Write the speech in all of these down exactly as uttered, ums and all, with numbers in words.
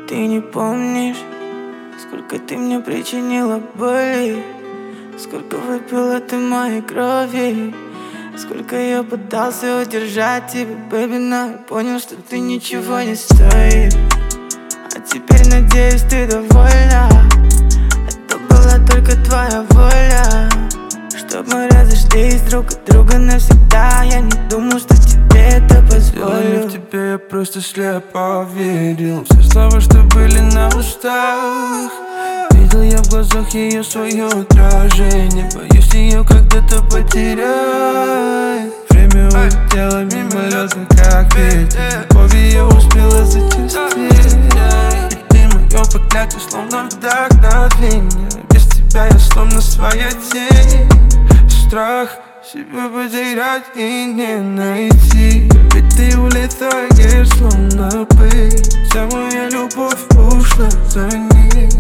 Ты не помнишь, сколько ты мне причинила боли, сколько выпила ты моей крови, сколько я пытался удержать тебя, бэби, но я понял, что ты ничего не стоишь. А теперь, надеюсь, ты довольна. Это была только твоя воля, чтоб мы разошлись друг от друга навсегда. Я не думал, что тебе это позволю. В тебе я просто слепо верил все слова, что были на устах. Видел я в глазах ее свое отражение, боюсь ее когда-то потерять. Время улетело мимолетно, как ветер, любовь ее успела зачастить. И ты мое проклятие, словно вдохновение. Без тебя я словно своя тень. Страх себя потерять и не найти, ведь ты улетаешь, словно пыль. Вся моя любовь ушла за ней.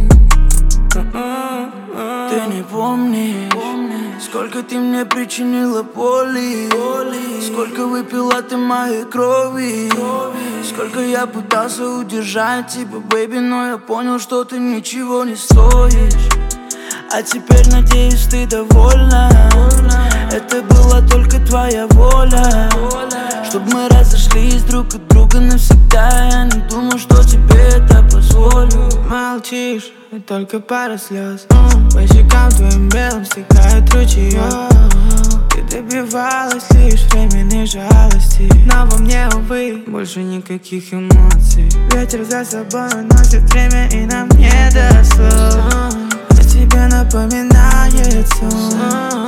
Ты не помнишь, сколько ты мне причинила боли, сколько выпила ты моей крови, сколько я пытался удержать тебя, бэби, но я понял, что ты ничего не стоишь. А теперь, надеюсь, ты довольна. Это была только твоя воля, чтоб мы разошлись друг от друга навсегда. Я не думал, что тебе это позволю. Молчишь, и только пара слез по щекам твоим белым стекают ручьи. Ты добивалась лишь временной жалости, но во мне, увы, больше никаких эмоций. Ветер за собой уносит время, и нам не до слов. Тебе напоминает сон,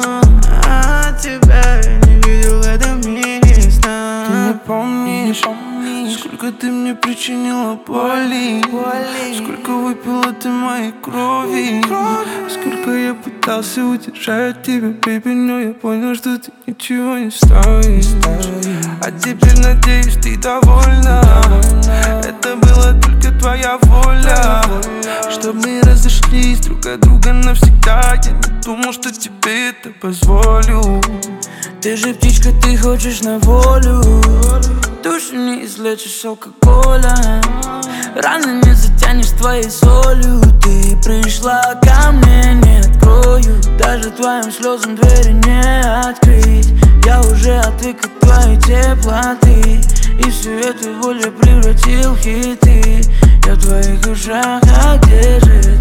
а тебя я не видел в этом мире сна. Ты не помнишь, сколько ты мне причинила боли, сколько выпила ты моей крови, сколько я пытался удержать тебя, бэби, но я понял, что ты ничего не стоишь. А теперь, надеюсь, ты довольна. Это была только твоя воля, чтоб мы разошлись друг от друга навсегда. Я не думал, что тебе это позволю. Ты же птичка, ты хочешь на волю, душу не излечишь алкоголем, раны не затянешь твоей солью. Ты пришла ко мне, не открою, даже твоим слезам двери не открыть. Я уже отвык от твоей теплоты, и всю эту волю превратил в хиты. Я в твоих ушах, а где же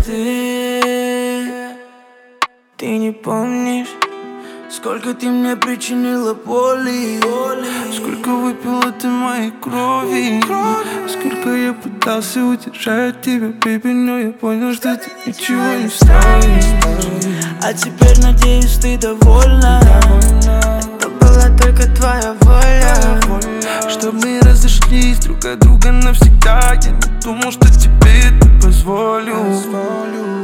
ты? Ты не помнишь, сколько ты мне причинила боли, сколько выпила ты моей крови, сколько я пытался удержать тебя, бэби, но я понял, что ты ничего не стоишь. А теперь, надеюсь, ты довольна. Это была только твоя воля, чтоб мы разошлись друг от друга навсегда. Я не думал, что тебе это позволю.